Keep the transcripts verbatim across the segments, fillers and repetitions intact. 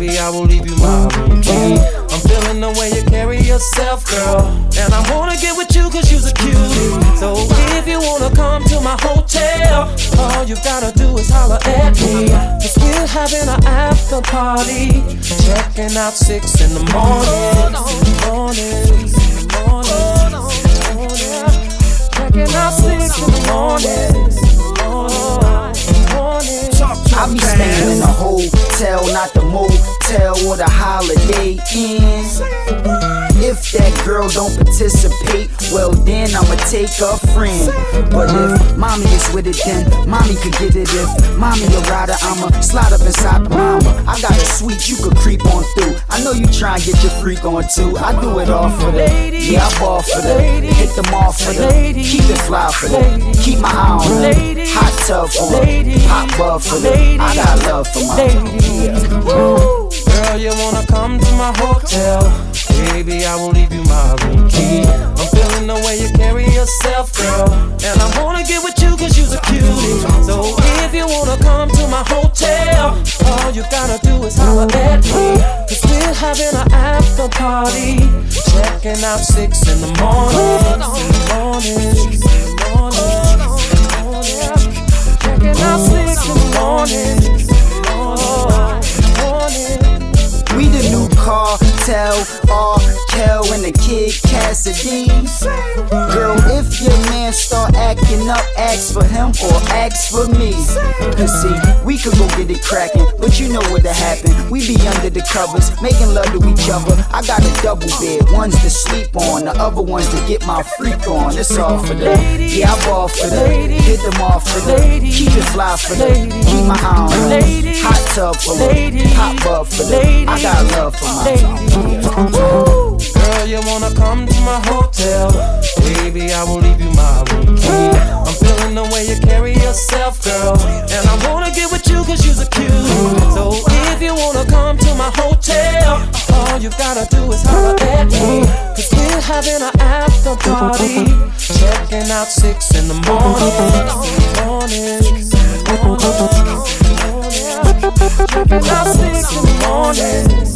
Baby, I will leave you my room key. I'm feeling the way you carry yourself, girl, and I wanna get with you cause you's a cutie. So if you wanna come to my hotel, all you gotta do is holler at me. Cause we're having an after party, checking out six in the morning. Morning, morning, morning. Checking out six in the morning. I be staying in a hotel, not the motel or the Holiday Inn. If that girl don't participate, well then I'ma take a friend. But if mommy is with it, then mommy could get it. If mommy a rider, I'ma slide up inside the mama. I got a suite you could creep on through. I know you try and get your freak on too. I do it all for the, yeah, I ball for the, hit them all for the, keep it fly for the, keep my eye on the, hot tub for the, hot bub for the, I got love for my yeah. Girl, you wanna come to my hotel? Baby, I will leave you my room key. I'm feeling the way you carry yourself, girl, and I wanna get with you cause you's a cutie. So if you wanna come to my hotel, all you gotta do is holler at me. Cause we're having an after party, checking out six in the morning. Morning, morning, morning. Checking out six in the morning. We the new cartel, R. Kel and the Kid Cassidy. Girl, if your man start acting up, ask for him or ask for me. Cause see, we could go get it crackin', but you know what'll happen. We be under the covers, making love to each other. I got a double bed, one's to sleep on, the other one's to get my freak on. It's all for the, yeah, I ball for the, hit them off for the, keep it fly for the, keep my eye on the, hot tub for the, hot bub for the, I got love for my tongue. Girl, you wanna come to my hotel? Baby, I will leave you my room key. I'm feeling the way you carry yourself, girl, and I wanna get with you cause you's a cutie. So if you wanna come to my hotel, all you gotta do is holler at me. Cause we're having an after party, checking out six in the morning. Morning, morning, morning. Checking out six in the morning.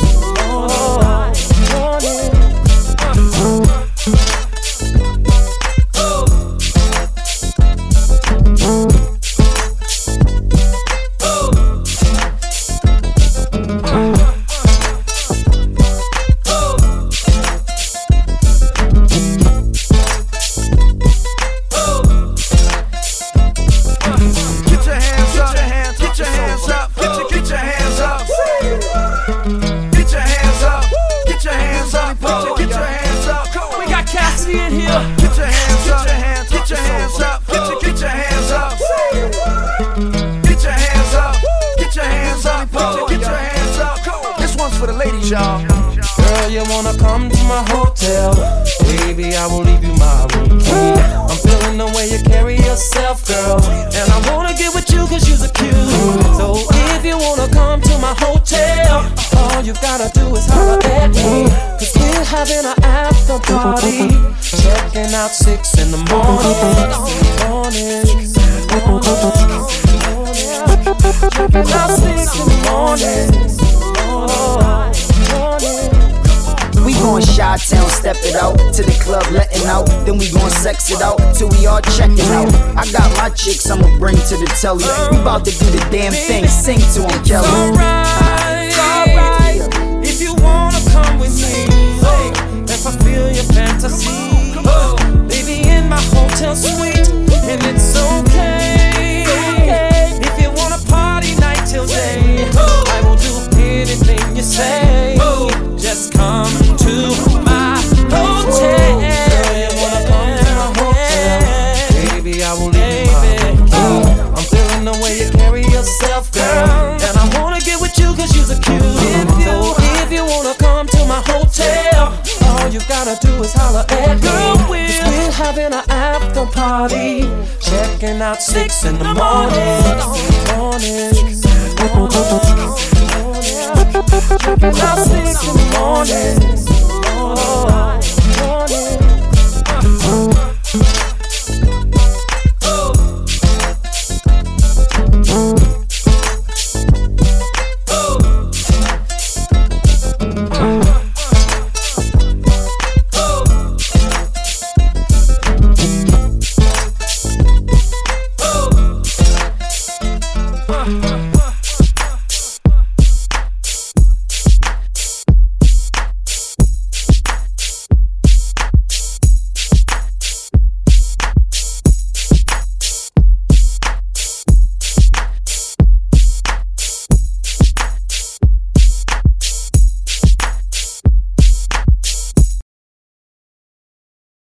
Girl, you wanna come to my hotel? Baby, I will leave you my room key. I'm feeling the way you carry yourself, girl, and I wanna get with you cause you's a cutie. So if you wanna come to my hotel, all you gotta do is holler at me. Cause we're having an after party, checking out six in the morning. Morning, morning, morning. Checking out six in the morning. We gon' Chi-Town, step it out to the club, letting out. Then we gon' sex it out till we all checking out. I got my chicks, I'ma bring to the telly. We bout to do the damn thing, sing to 'em, Kelly. It's alright, it's alright. If you wanna come with me, and fulfill your fantasy, baby, in my hotel suite, and it's okay. If you wanna party night till day, I will do anything you say. Just come to my hotel. Girl, you wanna come to my hotel? Baby, I will leave you my room key. I'm feeling the way you carry yourself, girl, and I wanna get with you cause you's a cutie. So if you wanna come to my hotel, all you gotta do is holler at me. Cause we're having an after party, checking out six in the morning. Morning, morning, morning. Checking out six in the morning.